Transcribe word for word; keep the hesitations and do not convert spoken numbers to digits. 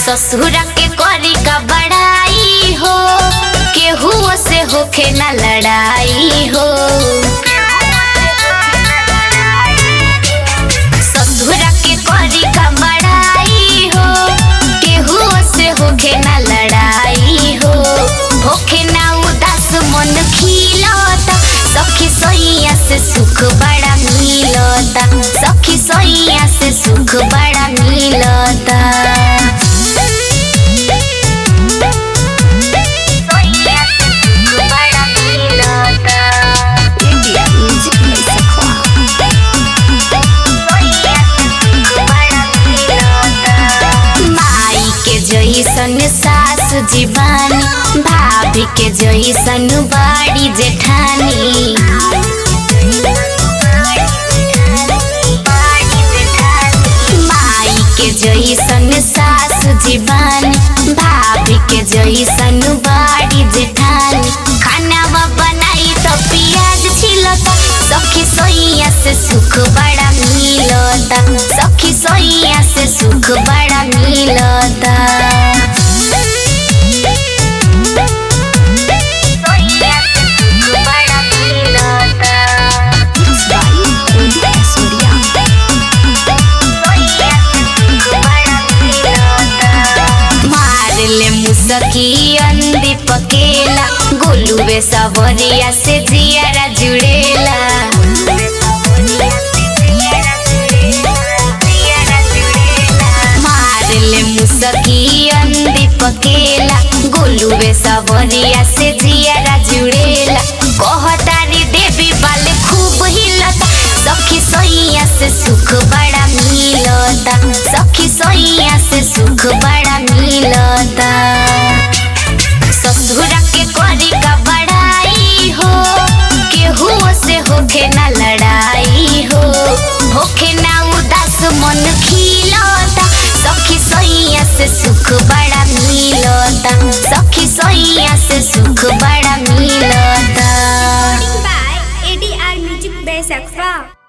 ससुरा के करी का बड़ाई हो, केहू से होखे ना लड़ाई हो। ससुरा के करी का बड़ाई हो, केहू से होखे ना लड़ाई हो। होखे ना उदास मन खिलता, सखी सैया से सुख बड़ा मिलता, सखी सैया से सुख बड़ा मिलता। जैसन सास जीवानी, भाभी के जैसन बाड़ी जेठानी। माई के जैसन सास जीवानी, भाभी के जैसन बाड़ी जेठानी। खाना बनाई तो प्याज छिलता, सखी सैया से सुख बड़ा मिलता, सखी सैया से सुख बड़ा मिलता। मुसकी अंधी पकेला, गोलुवे सवरिया से जियारा जुड़ेला। मारले मुसकी अंधी पकेला, गोलुवे सवरिया से जियारा जुड़ेला। कहतारी देवी बाल खूब हिलता, सखी सैया से सुख बड़ा मिलता, सखी सैया से सुख बड़ा मिलता। ससुरा के करी का बड़ाई हो, केहू से होखे ना लड़ाई हो। होखे ना उदास मन खिलता, सखी सैया से सुख बड़ा मिलता, सखी सैया से सुख बड़ा मिलता। By A D R Music by Sakfa।